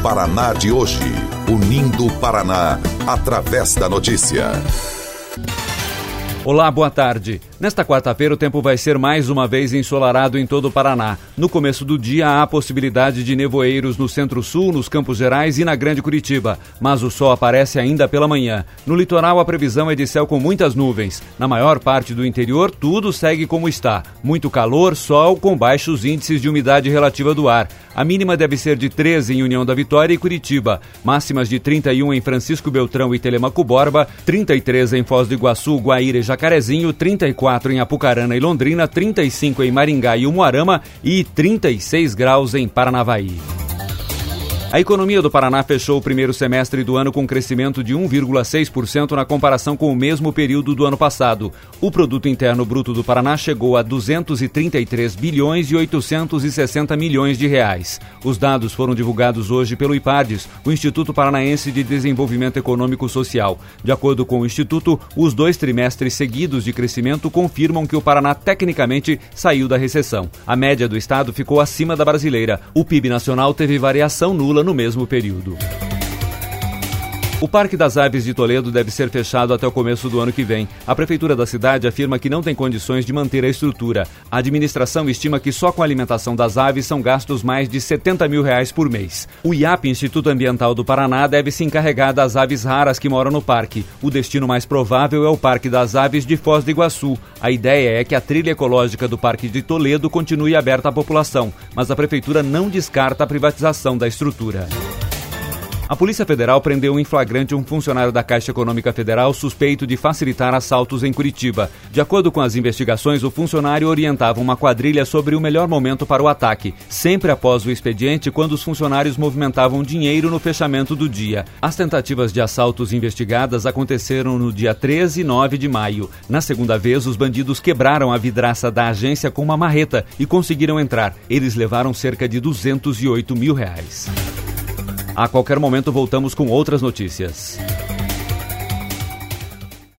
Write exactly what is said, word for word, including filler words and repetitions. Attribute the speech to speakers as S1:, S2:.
S1: Paraná de hoje. Unindo o Paraná através da notícia.
S2: Olá, boa tarde. Nesta quarta-feira o tempo vai ser mais uma vez ensolarado em todo o Paraná. No começo do dia há possibilidade de nevoeiros no Centro-Sul, nos Campos Gerais e na Grande Curitiba, mas o sol aparece ainda pela manhã. No litoral a previsão é de céu com muitas nuvens. Na maior parte do interior tudo segue como está. Muito calor, sol com baixos índices de umidade relativa do ar. A mínima deve ser de treze em União da Vitória e Curitiba. Máximas de trinta e um em Francisco Beltrão e Telemaco Borba, trinta e três em Foz do Iguaçu, Guaíra e Jacarezinho, trinta e quatro em Apucarana e Londrina, trinta e cinco em Maringá e Umuarama e trinta e seis graus em Paranavaí. A economia do Paraná fechou o primeiro semestre do ano com crescimento de um vírgula seis por cento na comparação com o mesmo período do ano passado. O Produto Interno Bruto do Paraná chegou a duzentos e trinta e três bilhões e oitocentos e sessenta milhões de reais. Os dados foram divulgados hoje pelo IPARDES, o Instituto Paranaense de Desenvolvimento Econômico Social. De acordo com o Instituto, os dois trimestres seguidos de crescimento confirmam que o Paraná tecnicamente saiu da recessão. A média do estado ficou acima da brasileira. O P I B nacional teve variação nula no mesmo período. O Parque das Aves de Toledo deve ser fechado até o começo do ano que vem. A prefeitura da cidade afirma que não tem condições de manter a estrutura. A administração estima que só com a alimentação das aves são gastos mais de setenta mil reais por mês. O I A P, Instituto Ambiental do Paraná, deve se encarregar das aves raras que moram no parque. O destino mais provável é o Parque das Aves de Foz do Iguaçu. A ideia é que a trilha ecológica do Parque de Toledo continue aberta à população, mas a prefeitura não descarta a privatização da estrutura. A Polícia Federal prendeu em flagrante um funcionário da Caixa Econômica Federal suspeito de facilitar assaltos em Curitiba. De acordo com as investigações, o funcionário orientava uma quadrilha sobre o melhor momento para o ataque, sempre após o expediente, quando os funcionários movimentavam dinheiro no fechamento do dia. As tentativas de assaltos investigadas aconteceram no dia treze e nove de maio. Na segunda vez, os bandidos quebraram a vidraça da agência com uma marreta e conseguiram entrar. Eles levaram cerca de duzentos e oito mil reais. A qualquer momento voltamos com outras notícias.